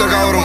cabrón.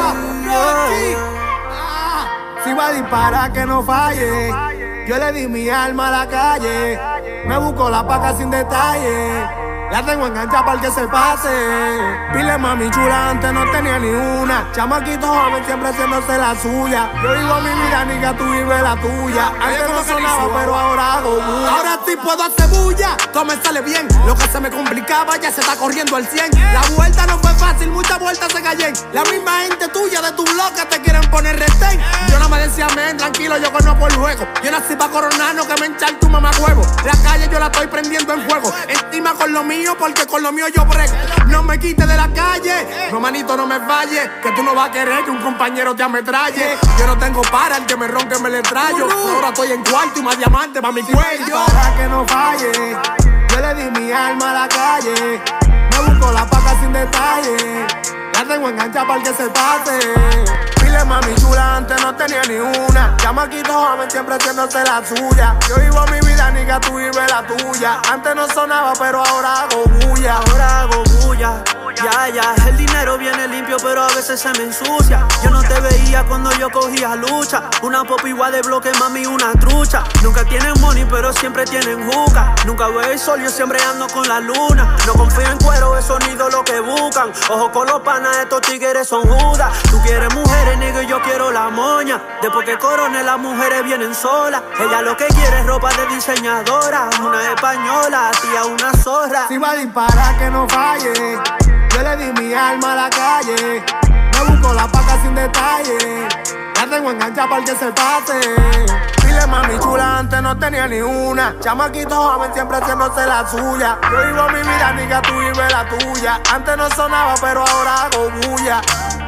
Si va a disparar que no falle. Yo le di mi alma a la calle. Me busco la paca sin detalle. La tengo enganchada para el que se pase. Pile mami chula, antes no tenía ni una. Chamaquito joven siempre haciéndose la suya. Yo vivo mi vida, nigga, tú vives la tuya. Antes no sonaba, pero ahora hago bulla. Ahora sí puedo hacer bulla, todo me sale bien. Lo que se me complicaba ya se está corriendo al 100. La vuelta no fue fácil, muchas vueltas se callen. La misma gente tuya de tu bloque te quieren poner retén. Yo no me decía men, tranquilo, yo conozco el juego. Yo nací pa' coronar, no que me enchar tu mamá huevo. La calle yo la estoy prendiendo en fuego. Encima con lo mío, porque con lo mío yo brego. No me quites de la calle, no manito no me falles, que tú no vas a querer que un compañero te ametralle. Yo no tengo para el que me ronque me le trayo. Ahora estoy en cuarto y más diamante pa' mi cuello. Para que no falle, yo le di mi alma a la calle. Me busco la paca sin detalle. La tengo enganchada para el que se pase. Pile mami chula, antes no tenía ni una. Chamaquito joven siempre haciéndose la suya. Yo vivo mi vida, nigga, tú vives la tuya. Antes no sonaba, pero ahora hago bulla. Ahora hago bulla. Ya, el dinero viene limpio, pero a veces se me ensucia. Yo no te veía cuando yo cogía lucha. Una pop igual de bloque, mami, una trucha. Nunca tienen money, pero siempre tienen juca. Nunca veo el sol, yo siempre ando con la luna. No confío en cuero, esos nidos lo que buscan. Ojo con los panas, estos tigres son judas. Tú quieres mujeres, nigga, y yo quiero la moña. Después que corone, las mujeres vienen solas. Ella lo que quiere es ropa de diseñadora. Una española, tía, una zorra. Si va a disparar que no falle. Yo le di mi alma a la calle. Me busco la paca sin detalle. La tengo enganchada para el que se pase. Pile mami chula, antes no tenía ni una. Chamaquito joven siempre haciéndose la suya. Yo vivo mi vida, nigga, tú vives la tuya. Antes no sonaba, pero ahora hago bulla.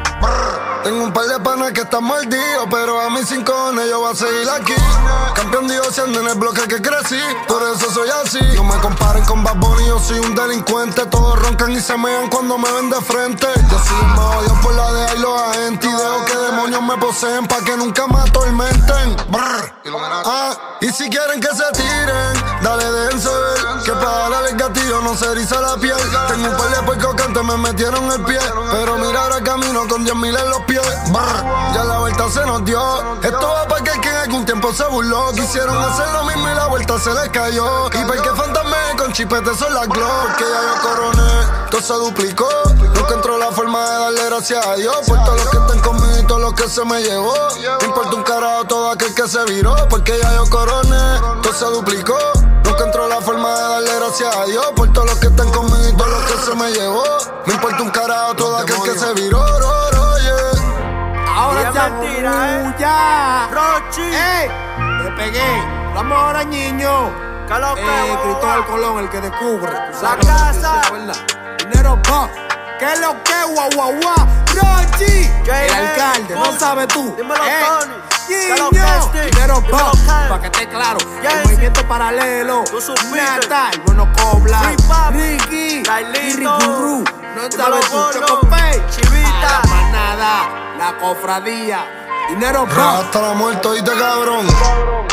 Tengo un par de panas que están mordidos, pero a mis 5 cojones yo voy a seguir aquí. Campeón siendo en el bloque que crecí, por eso soy así. No me comparen con Bad Bunny, yo soy un delincuente. Todos roncan y se mean cuando me ven de frente. Yo soy el más odiado por la DEA y los agentes. Y dejo que demonios me poseen pa' que nunca me atormenten. Y si quieren que se tiren, dale, déjense ver que para darle el gatillo no se eriza la piel. Tengo un par de puercos que antes me metieron el pie, pero mira ahora camino con 10.000 en los pies. Ya la vuelta se nos dio. Esto va para que en algún tiempo se burló. Quisieron hacer lo mismo y la vuelta se les cayó. Y para que fantasme con chipete son las Glock. Que ya yo coroné, todo se duplicó. Nunca encontró la forma de darle gracias a Dios por todos los que están conmigo y todos los que se me llevó. Me importa un carajo todo aquel que se viró, porque ya yo coroné, todo se duplicó. Nunca encontró la forma de darle gracias a Dios por todos los que están conmigo y todos los que se me llevó. Me importa un carajo todo aquel que se viró. Ahora se bulla. Rochi. ¡Ey! Te pegué. Vamos ahora, niño. Cristóbal Colón, el que descubre. La casa. Dinero pa. ¿Qué es lo que? Guau, guau, guau. Rochi. El alcalde, no sabes tú. Dímelo, Tony. Niño. Dinero pa. Pa' que esté claro. El movimiento paralelo. Natal, bueno cobla. Ricky. Y Ricurru. No sabes tú. Chocopey. Chivita. La manada. La cofradía. Dinero pa. Hasta la muerte, oíste, cabrón.